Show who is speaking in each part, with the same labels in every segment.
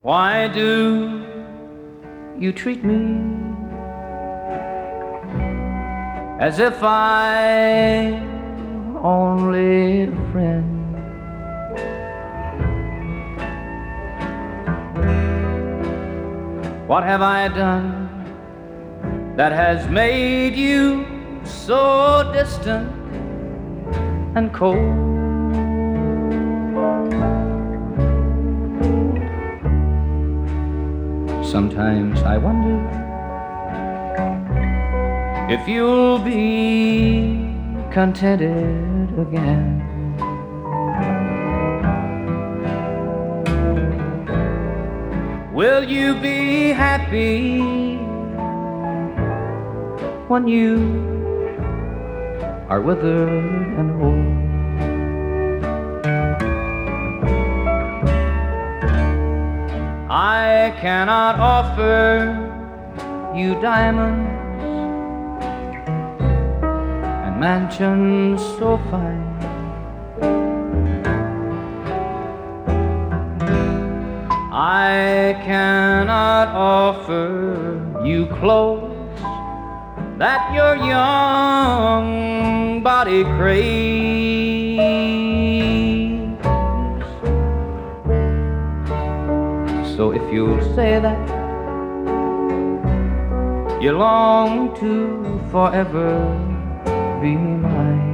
Speaker 1: Why do you treat me as if I'm only a friend? What have I done that has made you so distant and cold? Sometimes I wonder if you'll be contented again. Will you be happy when you are withered and old? I cannot offer you diamonds and mansions so fine. I cannot offer you clothes that your young body craves. So if you'll say that you long to forever be mine,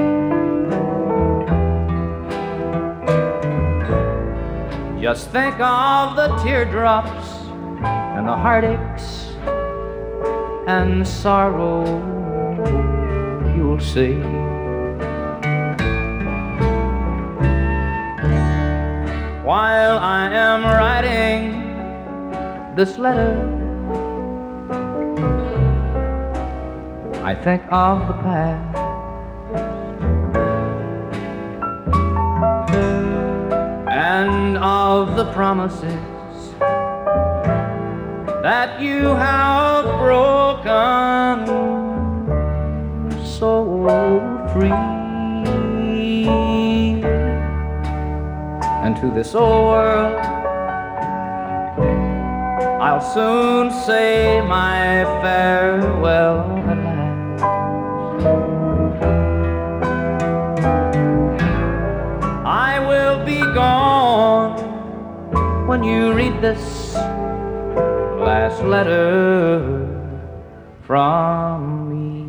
Speaker 1: just think of the teardrops and the heartaches and sorrow you'll see. While I am writing this letter, I think of the past and of the promises that you have broken so free. And to this old world I'll soon say my farewell at last. I will be gone when you read this last letter from me.